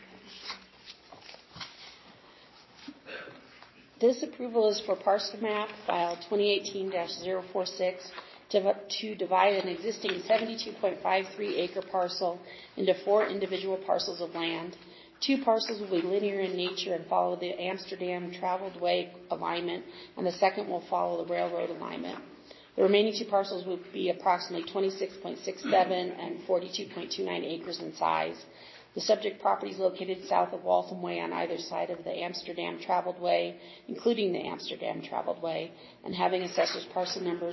This approval is for parcel map file 2018-046 to divide an existing 72.53 acre parcel into 4 individual parcels of land. 2 parcels will be linear in nature and follow the Amsterdam traveled way alignment, and the second will follow the railroad alignment. The remaining 2 parcels will be approximately 26.67 and 42.29 acres in size. The subject property is located south of Waltham Way on either side of the Amsterdam traveled way, including the Amsterdam traveled way, and having assessor's parcel number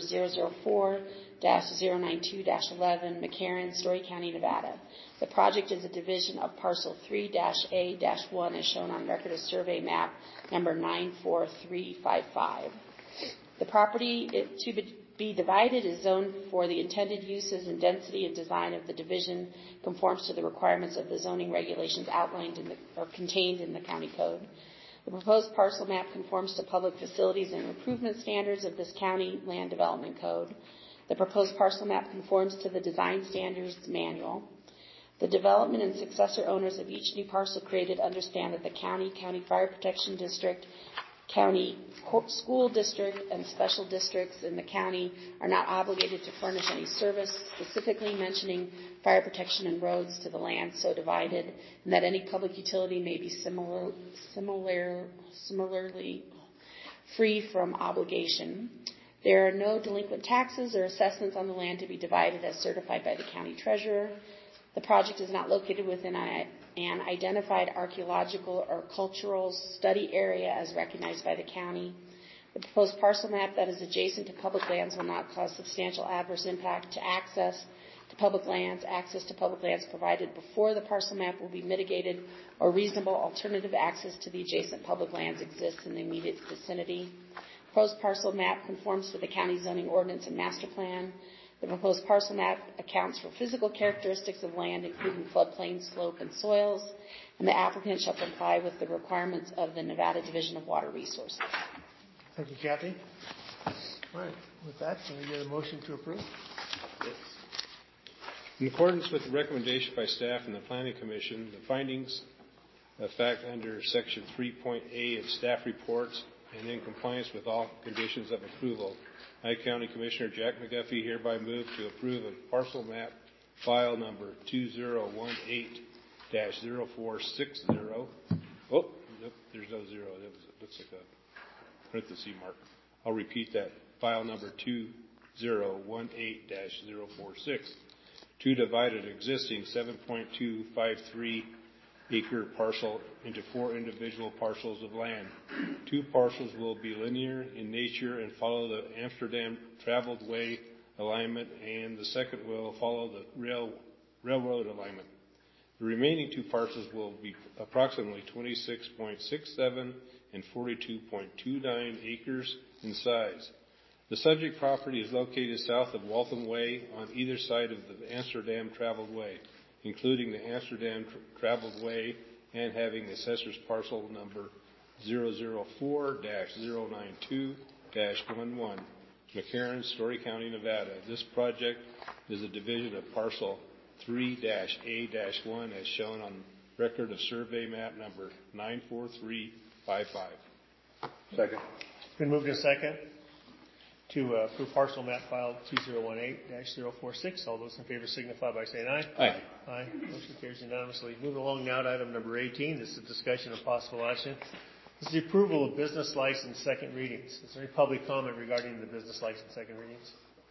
004-092-11, McCarran, Story County, Nevada. The project is a division of parcel 3-A-1 as shown on record of survey map number 94355. The property to be divided is zoned for the intended uses, and density and design of the division conforms to the requirements of the zoning regulations outlined or contained in the county code. The proposed parcel map conforms to public facilities and improvement standards of this county land development code. The proposed parcel map conforms to the design standards manual. The development and successor owners of each new parcel created understand that the county fire protection district, county school district, and special districts in the county are not obligated to furnish any service, specifically mentioning fire protection and roads to the land so divided, and that any public utility may be similarly free from obligation. There are no delinquent taxes or assessments on the land to be divided as certified by the county treasurer. The project is not located within an identified archaeological or cultural study area as recognized by the county. The proposed parcel map that is adjacent to public lands will not cause substantial adverse impact to access to public lands. Access to public lands provided before the parcel map will be mitigated, or reasonable alternative access to the adjacent public lands exists in the immediate vicinity. The proposed parcel map conforms to the county zoning ordinance and master plan. The proposed parcel map accounts for physical characteristics of land, including floodplain, slope, and soils, and the applicant shall comply with the requirements of the Nevada Division of Water Resources. Thank you, Kathy. All right. With that, can we get a motion to approve? Yes. In accordance with the recommendation by staff and the Planning Commission, the findings of fact under Section 3.A of staff reports and in compliance with all conditions of approval, I, County Commissioner Jack McGuffey, hereby move to approve a parcel map file number 2018-0460. Oh, there's no zero. That looks like a parenthesis mark. I'll repeat that. File number 2018-046 to divide an existing 7.253 acre parcel into 4 individual parcels of land. 2 parcels will be linear in nature and follow the Amsterdam traveled way alignment, and the second will follow the railroad alignment. The remaining 2 parcels will be approximately 26.67 and 42.29 acres in size. The subject property is located south of Waltham Way on either side of the Amsterdam traveled way, including the Amsterdam traveled way, and having assessor's parcel number 004-092-11, McCarran, Story County, Nevada. This project is a division of parcel 3-A-1 as shown on record of survey map number 94355. Second. It's been moved to second to approve parcel map file 2018-046. All those in favor signify by saying aye. Aye. Aye. Motion carries unanimously. Moving along now to item number 18. This is discussion of possible action. This is the approval of business license second readings. Is there any public comment regarding the business license second readings?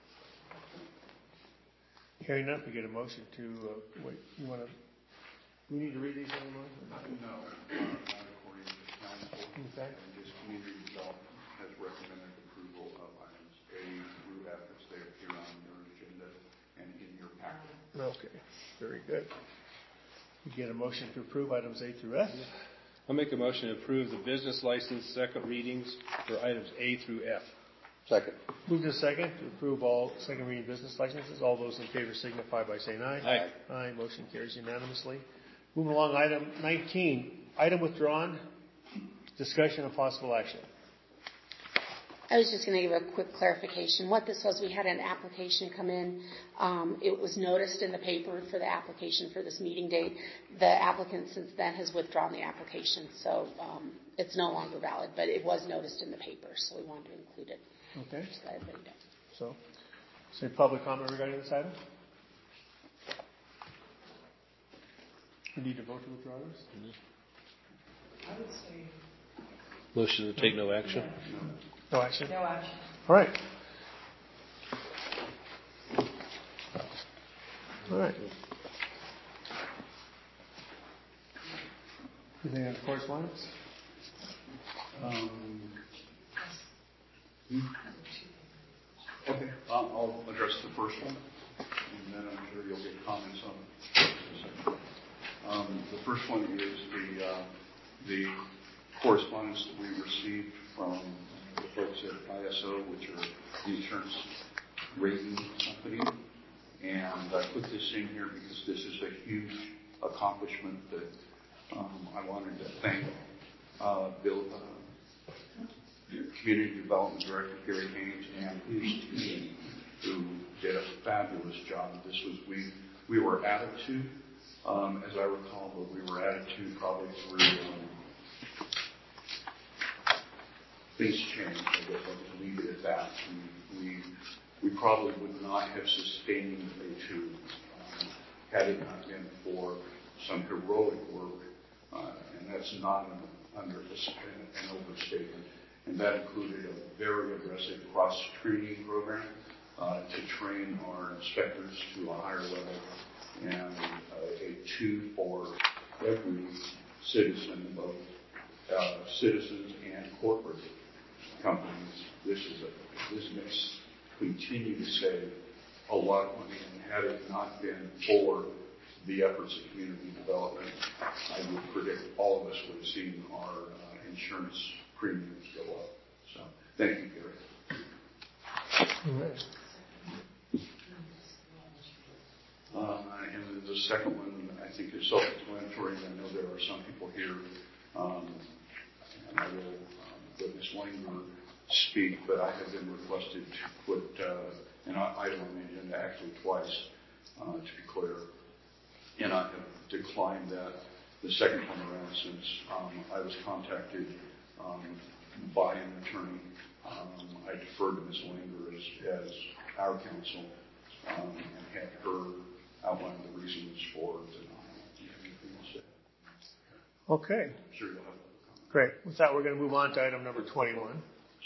Hearing none, we get a motion to wait. We need to read these anymore? No, not according to council. Okay. And this community development has recommended approval of items A through F as they appear on your agenda and in your packet. Okay. Very good. We get a motion to approve items A through F. I'll make a motion to approve the business license second readings for items A through F. Second. Move to second to approve all second reading business licenses. All those in favor signify by saying aye. Aye. Aye. Motion carries unanimously. Moving along, item 19. Item withdrawn. Discussion of possible action. I was just going to give a quick clarification. What this was, we had an application come in. It was noticed in the paper for the application for this meeting date. The applicant since then has withdrawn the application, so it's no longer valid, but it was noticed in the paper, so we wanted to include it. Okay. Just let everybody know. So, is there public comment regarding this item? We need to vote to withdraw this? I would say Motion to take no action. No action? no action. All right. All right. Anything on correspondence? Okay. I'll address the first one, and then I'm sure you'll get comments on the second. The first one is the correspondence that we received from the folks at ISO, which are the insurance rating company. And I put this in here because this is a huge accomplishment that I wanted to thank Bill, Community Development Director Gary Haynes, and his team, who did a fabulous job. This was we were added to, as I recall, but we were added to probably through things changed. I guess I'll just leave it at that. We probably would not have sustained A2 had it not been for some heroic work, and that's not an overstatement. And that included a very aggressive cross-training program to train our inspectors to a higher level, and a 2 for every citizen, both citizens and corporate companies. This makes continue to save a lot of money, and had it not been for the efforts of community development, I would predict all of us would have seen our insurance premiums go up. So, thank you, Gary. And the second one, I think, is self-explanatory. I know there are some people here, and I will let Ms. Langer speak, but I have been requested to put an item on the agenda actually twice, to be clear. And I have declined that the second time around since I was contacted by an attorney. I deferred to Ms. Langer as our counsel and had her outline the reasons for denial. Okay. I'm sure you'll have a comment. Great. With that, we're going to move on to item number 21.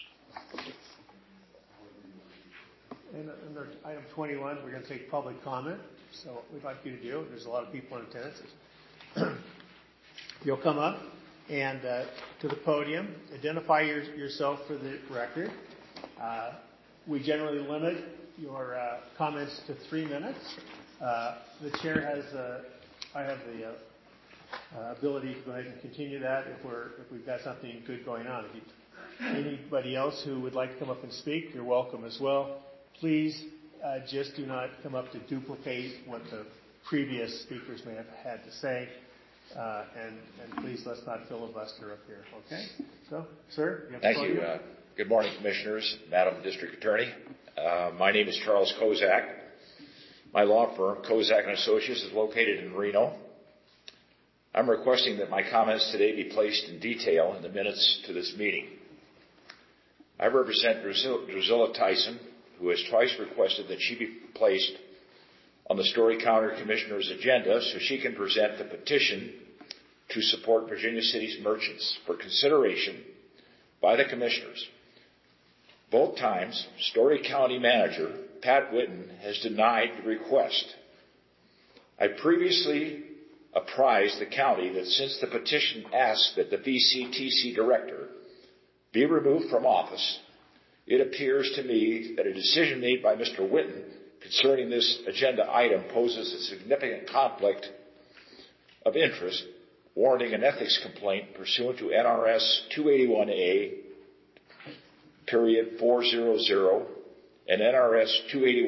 And under item 21, we're going to take public comment. So what we'd like you to do, there's a lot of people in attendance. You'll come up and to the podium, identify yourself for the record. We generally limit your comments to 3 minutes. The chair has, I have the ability to go ahead and continue that if we've got something good going on. If anybody else who would like to come up and speak, you're welcome as well. Please just do not come up to duplicate what the previous speakers may have had to say. And please let's not filibuster up here, okay? So, sir, you have the Thank you. Good morning, Commissioners, Madam District Attorney. My name is Charles Kozak. My law firm, Kozak & Associates, is located in Reno. I'm requesting that my comments today be placed in detail in the minutes to this meeting. I represent Drusilla Tyson, who has twice requested that she be placed on the Story County Commissioner's agenda so she can present the petition to support Virginia City's merchants for consideration by the Commissioners. Both times, Story County Manager Pat Whitten has denied the request. I previously apprised the county that since the petition asked that the VCTC director be removed from office, it appears to me that a decision made by Mr. Whitten concerning this agenda item poses a significant conflict of interest, warranting an ethics complaint pursuant to NRS 281A, period 400, and NRS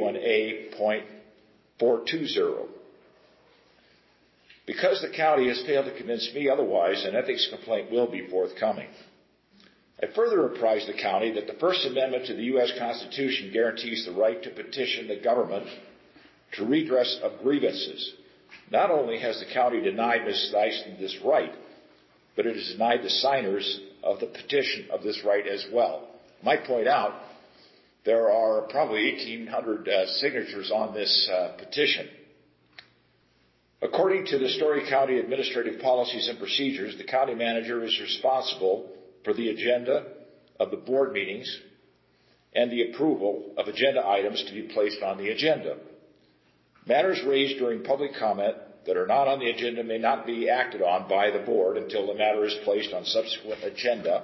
281A.420. Because the county has failed to convince me otherwise, an ethics complaint will be forthcoming. I further apprise the county that the First Amendment to the U.S. Constitution guarantees the right to petition the government to redress of grievances. Not only has the county denied Ms. Tyson this right, but it has denied the signers of the petition of this right as well. I might point out there are probably 1,800 signatures on this petition. According to the Story County Administrative Policies and Procedures, the county manager is responsible for the agenda of the board meetings and the approval of agenda items to be placed on the agenda. Matters raised during public comment that are not on the agenda may not be acted on by the board until the matter is placed on subsequent agenda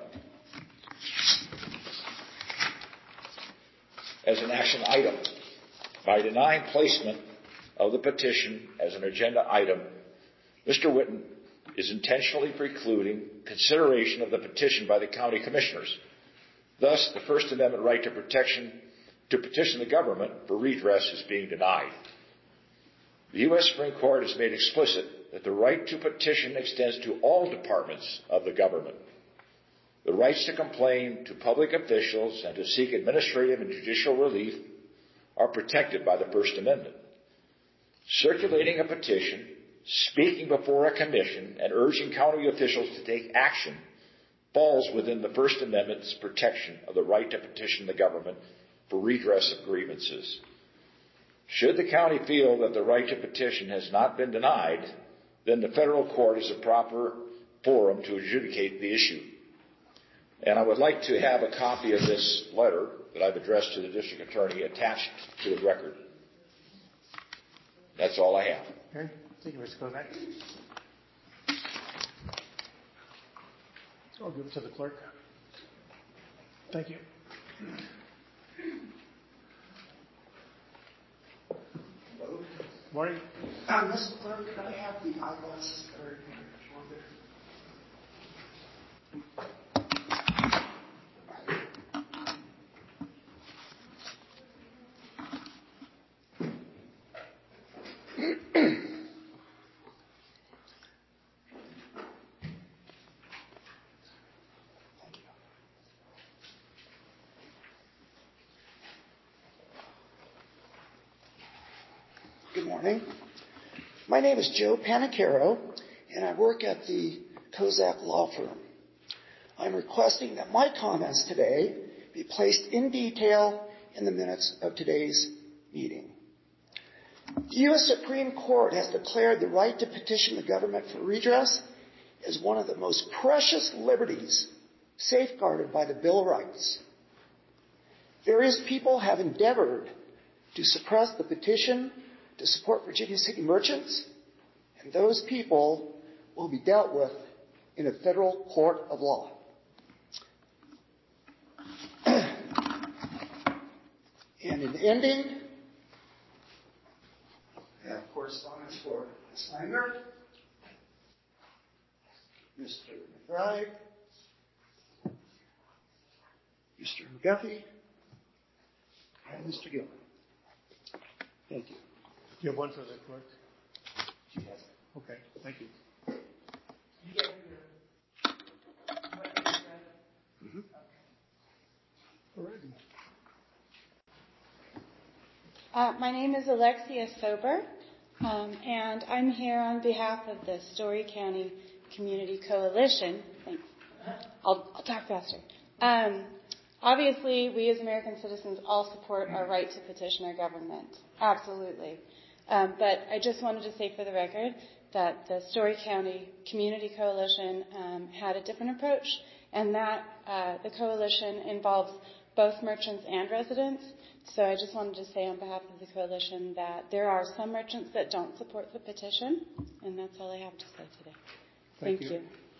as an action item. By denying placement of the petition as an agenda item, Mr. Whitten is intentionally precluding consideration of the petition by the county commissioners. Thus, the First Amendment right to petition the government for redress is being denied. The U.S. Supreme Court has made explicit that the right to petition extends to all departments of the government. The rights to complain to public officials and to seek administrative and judicial relief are protected by the First Amendment. Circulating a petition, speaking before a commission, and urging county officials to take action falls within the First Amendment's protection of the right to petition the government for redress of grievances. Should the county feel that the right to petition has not been denied, then the federal court is a proper forum to adjudicate the issue. And I would like to have a copy of this letter that I've addressed to the district attorney attached to the record. That's all I have. Okay. Thank you, Mr. Kozak. I'll give it to the clerk. Thank you. Morning. Mr. Clerk, could I have the eyeglasses that are in here? Good morning. My name is Joe Panicaro, and I work at the Kozak Law Firm. I'm requesting that my comments today be placed in detail in the minutes of today's meeting. The U.S. Supreme Court has declared the right to petition the government for redress as one of the most precious liberties safeguarded by the Bill of Rights. Various people have endeavored to suppress the petition to support Virginia City merchants, and those people will be dealt with in a federal court of law. And in ending, I have correspondence for Ms. Langer, Mr. McBride, Mr. McGuffey, and Mr. Gilman. Thank you. You have one for the clerk? She has it. Okay, thank you. Mm-hmm. All right. My name is Alexia Sober. And I'm here on behalf of the Story County Community Coalition. Thanks. I'll talk faster. Obviously, we as American citizens all support our right to petition our government. Absolutely. But I just wanted to say for the record that the Story County Community Coalition had a different approach, and that the coalition involves both merchants and residents. So I just wanted to say on behalf of the coalition that there are some merchants that don't support the petition, and that's all I have to say today. Thank you.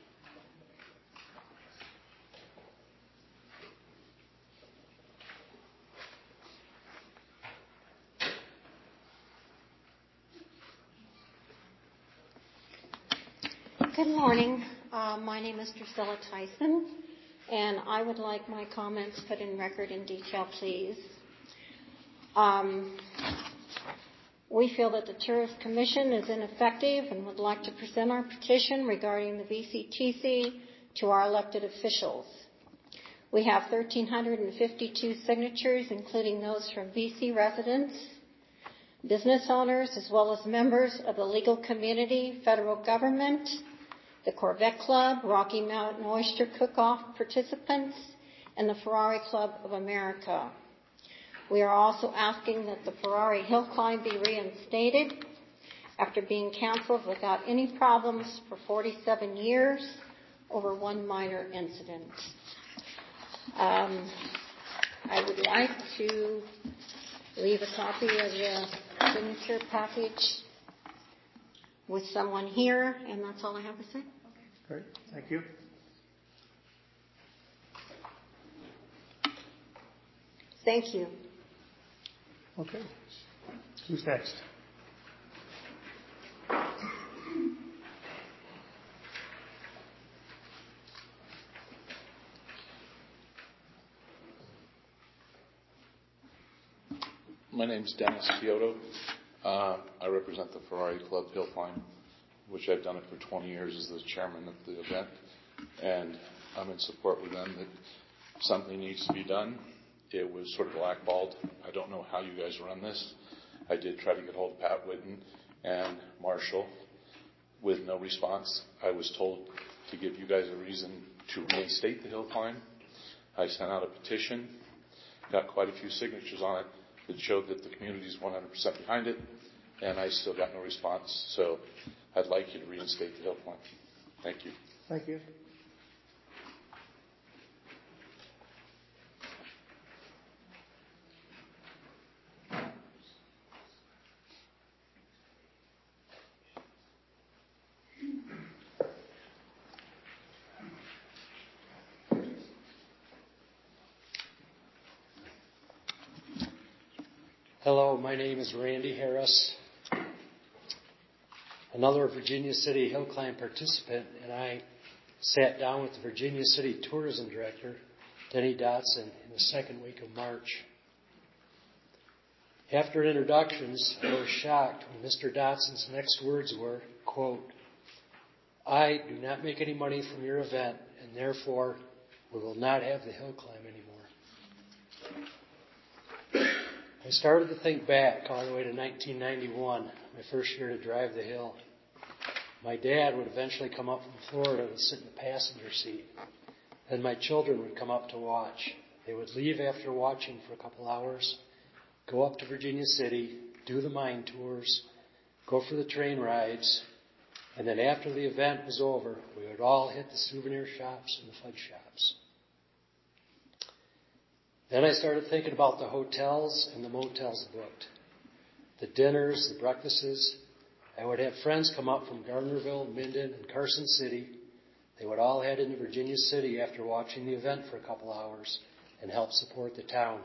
Good morning. My name is Drusilla Tyson, and I would like my comments put in record in detail, please. We feel that the Tourist Commission is ineffective and would like to present our petition regarding the VCTC to our elected officials. We have 1,352 signatures, including those from VC residents, business owners, as well as members of the legal community, federal government, the Corvette Club, Rocky Mountain Oyster Cook-Off participants, and the Ferrari Club of America. We are also asking that the Ferrari Hill Climb be reinstated after being canceled without any problems for 47 years over one minor incident. I would like to leave a copy of the signature package with someone here, and that's all I have to say. Great, thank you. Thank you. Okay. Who's next? My name is Dennis Chiodo. I represent the Ferrari Club Hill Climb, which I've done it for 20 years as the chairman of the event. And I'm in support with them that something needs to be done. It was sort of blackballed. I don't know how you guys run this. I did try to get hold of Pat Whitten and Marshall with no response. I was told to give you guys a reason to reinstate the hill climb. I sent out a petition, got quite a few signatures on it that showed that the community is 100% behind it, and I still got no response. So I'd like you to reinstate the hill climb. Thank you. Thank you. Hello, my name is Randy Harris, another Virginia City Hill Climb participant, and I sat down with the Virginia City Tourism Director, Denny Dotson, in the second week of March. After introductions, I was shocked when Mr. Dotson's next words were, quote, "I do not make any money from your event, and therefore we will not have the hill climb anymore." I started to think back all the way to 1991, my first year to drive the hill. My dad would eventually come up from Florida and sit in the passenger seat. Then my children would come up to watch. They would leave after watching for a couple hours, go up to Virginia City, do the mine tours, go for the train rides, and then after the event was over, we would all hit the souvenir shops and the fudge shops. Then I started thinking about the hotels and the motels booked, the dinners, the breakfasts. I would have friends come up from Gardnerville, Minden, and Carson City. They would all head into Virginia City after watching the event for a couple hours and help support the town.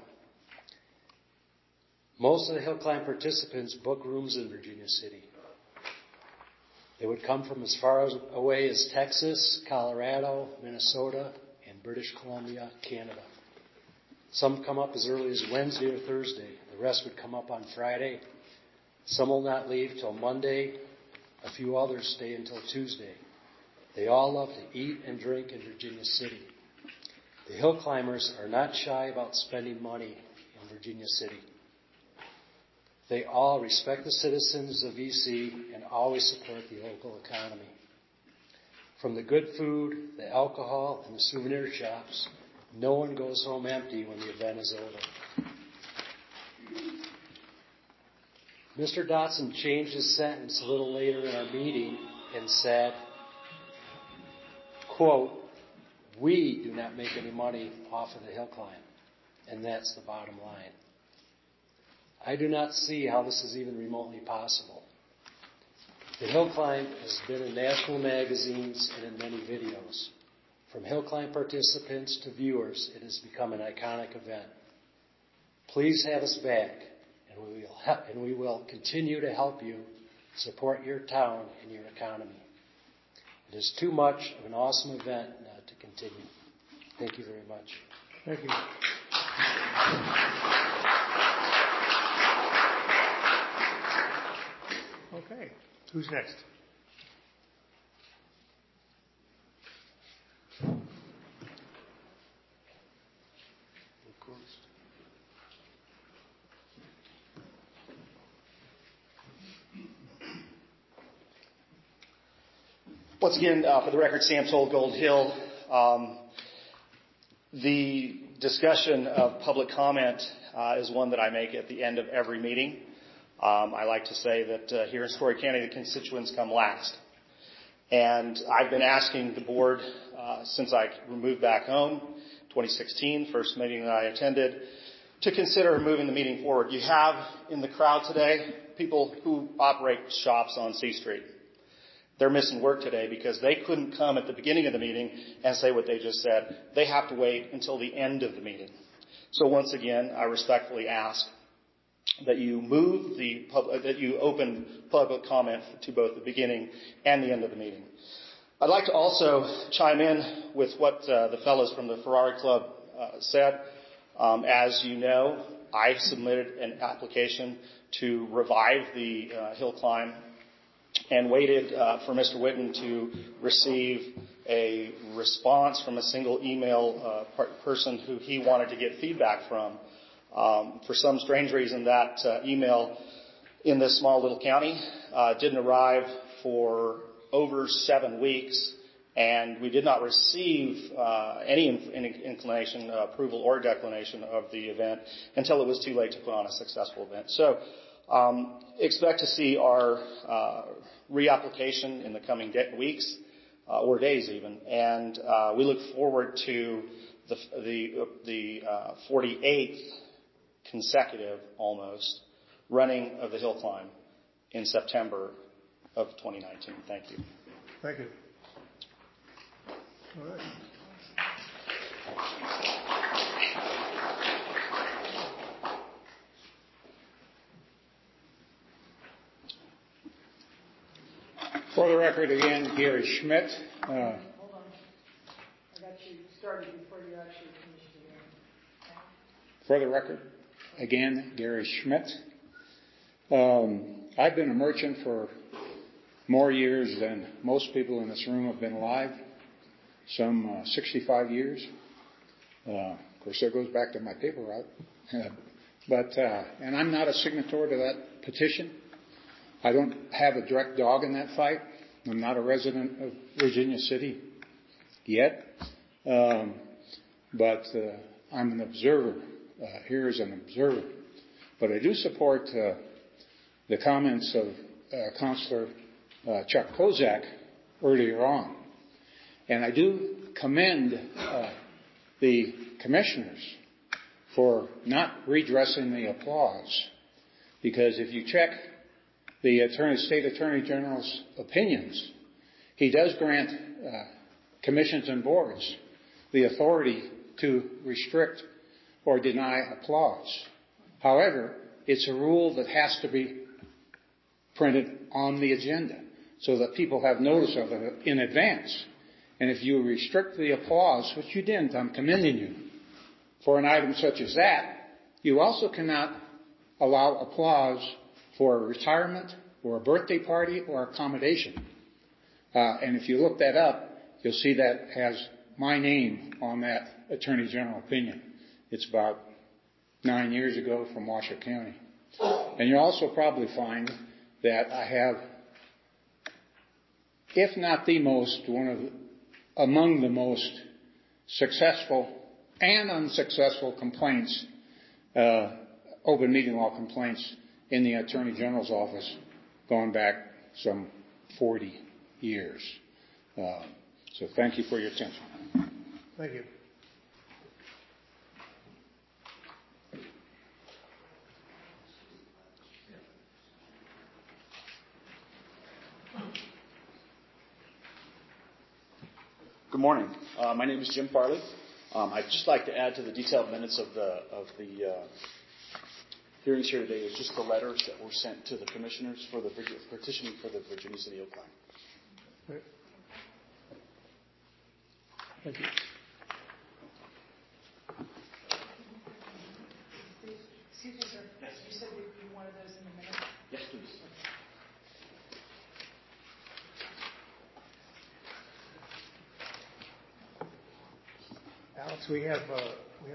Most of the hill climb participants book rooms in Virginia City. They would come from as far away as Texas, Colorado, Minnesota, and British Columbia, Canada. Some come up as early as Wednesday or Thursday. The rest would come up on Friday. Some will not leave till Monday. A few others stay until Tuesday. They all love to eat and drink in Virginia City. The hill climbers are not shy about spending money in Virginia City. They all respect the citizens of EC and always support the local economy. From the good food, the alcohol, and the souvenir shops, no one goes home empty when the event is over. Mr. Dotson changed his sentence a little later in our meeting and said, quote, "We do not make any money off of the hill climb." And that's the bottom line. I do not see how this is even remotely possible. The hill climb has been in national magazines and in many videos. From hill climb participants to viewers, it has become an iconic event. Please have us back, and we will continue to help you support your town and your economy. It is too much of an awesome event not to continue. Thank you very much. Thank you. Okay. Who's next? Once again, for the record, Sam Toll, Gold Hill. The discussion of public comment is one that I make at the end of every meeting. I like to say that here in Story County, the constituents come last. And I've been asking the board since I moved back home, 2016, first meeting that I attended, to consider moving the meeting forward. You have in the crowd today people who operate shops on C Street. They're missing work today because they couldn't come at the beginning of the meeting and say what they just said. They have to wait until the end of the meeting. So once again, I respectfully ask that you that you open public comment to both the beginning and the end of the meeting. I'd like to also chime in with what the fellows from the Ferrari Club said. As you know, I submitted an application to revive the hill climb and waited for Mr. Whitten to receive a response from a single email person who he wanted to get feedback from. For some strange reason, that email in this small little county didn't arrive for over 7 weeks, and we did not receive any inclination, approval, or declination of the event until it was too late to put on a successful event. So expect to see our reapplication in the coming weeks or days even, and we look forward to the 48th consecutive, almost, running of the hill climb in September of 2019. Thank you. Thank you. All right. For the record, again, Gary Schmidt. Hold on. I got you started before you actually finished it. For the record, again, Gary Schmidt. I've been a merchant for more years than most people in this room have been alive, some 65 years. Of course, that goes back to my paper route. And I'm not a signatory to that petition. I don't have a direct dog in that fight. I'm not a resident of Virginia City yet. But I'm an observer, here as an observer. But I do support the comments of Councillor Chuck Kozak earlier on. And I do commend the commissioners for not redressing the applause. Because if you check the State Attorney General's opinions, he does grant commissions and boards the authority to restrict or deny applause. However, it's a rule that has to be printed on the agenda so that people have notice of it in advance. And if you restrict the applause, which you didn't, I'm commending you, for an item such as that, you also cannot allow applause for a retirement or a birthday party or accommodation. And if you look that up, you'll see that has my name on that Attorney General opinion. It's about 9 years ago from Washoe County. And you'll also probably find that I have, if not the most, among the most successful and unsuccessful complaints, open meeting law complaints in the Attorney General's office going back some 40 years. So thank you for your attention. Thank you. Good morning. My name is Jim Farley. I'd just like to add to the detailed minutes of the hearings here today is just the letters that were sent to the commissioners for the petitioning for the Virginia City Hill Climb. Great. Thank you. Excuse me, sir. Yes. You said that you wanted those in a minute? Yes, please. Alex, we have a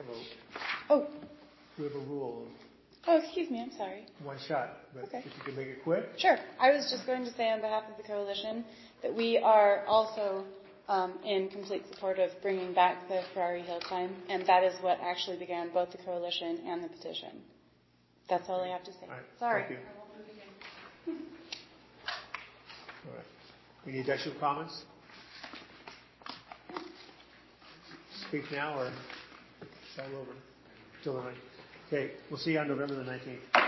rule. Oh, excuse me. I'm sorry. One shot, but okay. If you could make it quick. Sure. I was just going to say on behalf of the coalition that we are also in complete support of bringing back the Ferrari Hill Climb, and that is what actually began both the coalition and the petition. That's all I have to say. All right. Sorry. Thank you. All right. Any additional comments? Speak now or start over till the 9th. Okay, we'll see you on November the 19th.